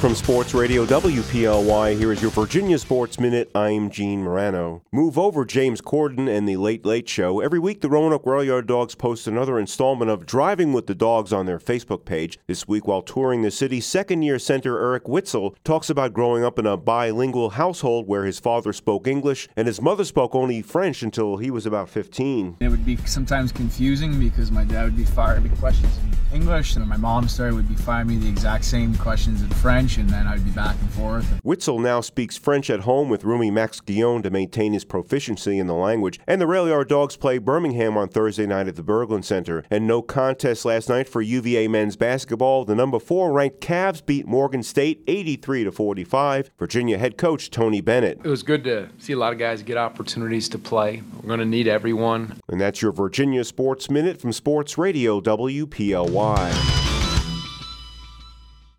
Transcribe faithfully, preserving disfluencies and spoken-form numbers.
From Sports Radio W P L Y, here is your Virginia Sports Minute. I'm Gene Morano. Move over James Corden and the Late Late Show. Every week, the Roanoke Rail Yard Dogs post another installment of Driving with the Dogs on their Facebook page. This week, while touring the city, second-year center Eric Witzel talks about growing up in a bilingual household where his father spoke English and his mother spoke only French until he was about fifteen. It would be sometimes confusing because my dad would be firing me questions in English, and my mom started would be firing me the exact same questions in French, and then I'd be back and forth. Witzel now speaks French at home with roomie Max Guillaume to maintain his proficiency in the language. And the Rail Yard Dogs play Birmingham on Thursday night at the Berglund Center. And no contest last night for U V A men's basketball. The number four ranked Cavs beat Morgan State eighty-three to forty-five. Virginia head coach Tony Bennett. It was good to see a lot of guys get opportunities to play. We're going to need everyone. And that's your Virginia Sports Minute from Sports Radio W P L Y.